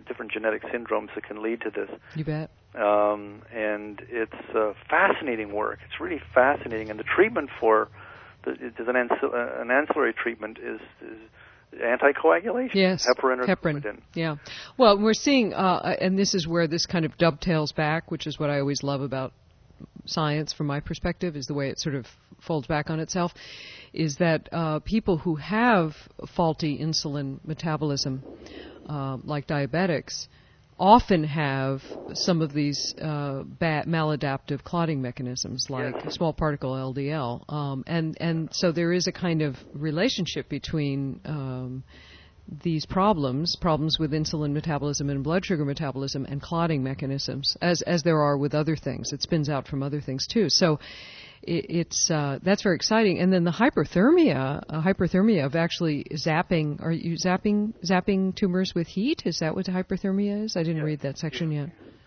different genetic syndromes that can lead to this. You bet. And it's fascinating work. It's really fascinating. And the treatment for an ancillary treatment is anticoagulation. Yes, heparin or Coumadin. Yeah. Well, we're seeing, and this is where this kind of dovetails back, which is what I always love about science from my perspective, is the way it sort of folds back on itself, is that people who have faulty insulin metabolism, like diabetics, often have some of these bad maladaptive clotting mechanisms, like small particle LDL, and so there is a kind of relationship between these problems with insulin metabolism and blood sugar metabolism and clotting mechanisms, as there are with other things. It spins out from other things too. So it's that's very exciting. And then the hyperthermia of actually zapping. Are you zapping tumors with heat? Is that what the hyperthermia is? I didn't read that section yet.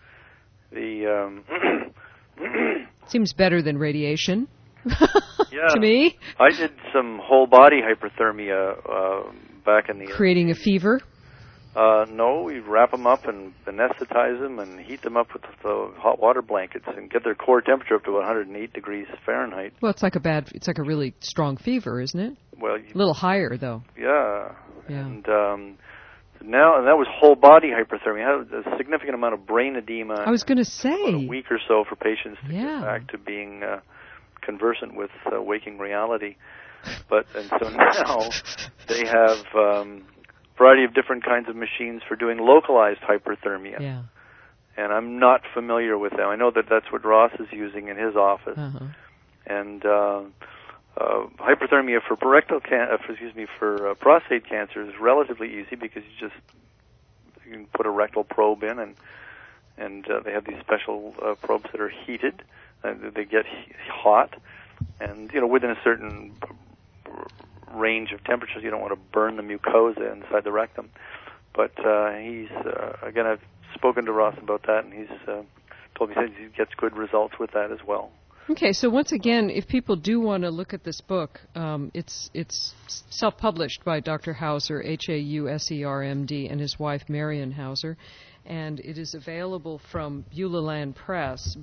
Seems better than radiation. To me. I did some whole body hyperthermia back in the creating a fever. No, we wrap them up and anesthetize them and heat them up with the hot water blankets and get their core temperature up to 108 degrees Fahrenheit. Well, it's like a really strong fever, isn't it? Well, a little higher though. Yeah. And that was whole body hyperthermia. Had a significant amount of brain edema. I was going to say about a week or so for patients to get back to being conversant with waking reality. And so now they have variety of different kinds of machines for doing localized hyperthermia. Yeah. And I'm not familiar with them. I know that that's what Ross is using in his office. Uh-huh. And hyperthermia for prostate cancer is relatively easy because you can put a rectal probe in, and they have these special probes that are heated. They get hot, and within a certain range of temperatures, you don't want to burn the mucosa inside the rectum. But he's again, I've spoken to Ross about that, and he's told me he gets good results with that as well. Okay, so once again, if people do want to look at this book, it's self-published by Dr. Hauser, Hauser, MD, and his wife Marion Hauser, and it is available from Beulah Land Press,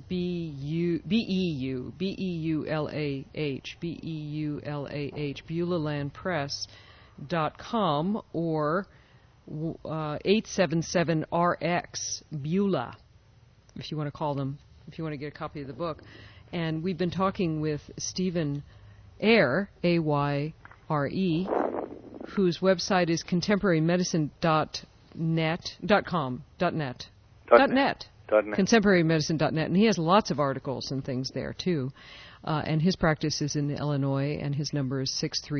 Beulah, BeulahLandPress.com, or 877-RX Beulah, if you want to call them, if you want to get a copy of the book. And we've been talking with Stephen Ayre, Ayre, whose website is contemporarymedicine.net. Contemporarymedicine.net. And he has lots of articles and things there, too. And his practice is in Illinois, and his number is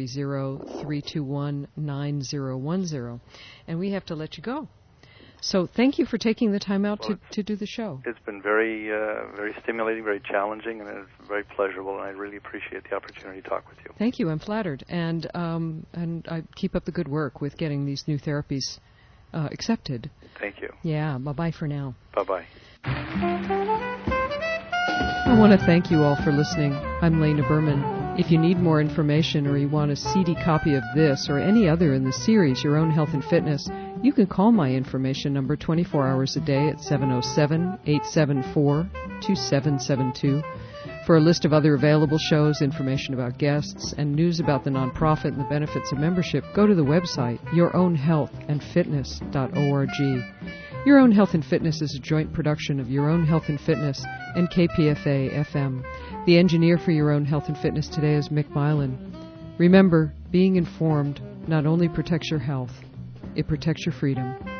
630-321-9010. And we have to let you go. So thank you for taking the time out to do the show. It's been very very stimulating, very challenging, and it's very pleasurable, and I really appreciate the opportunity to talk with you. Thank you. I'm flattered. And I keep up the good work with getting these new therapies accepted. Thank you. Yeah. Bye-bye for now. Bye-bye. I want to thank you all for listening. I'm Lena Berman. If you need more information or you want a CD copy of this or any other in the series, Your Own Health and Fitness, you can call my information number 24 hours a day at 707-874-2772. For a list of other available shows, information about guests, and news about the nonprofit and the benefits of membership, go to the website, yourownhealthandfitness.org. Your Own Health and Fitness is a joint production of Your Own Health and Fitness and KPFA-FM. The engineer for Your Own Health and Fitness today is Mick Milan. Remember, being informed not only protects your health, it protects your freedom.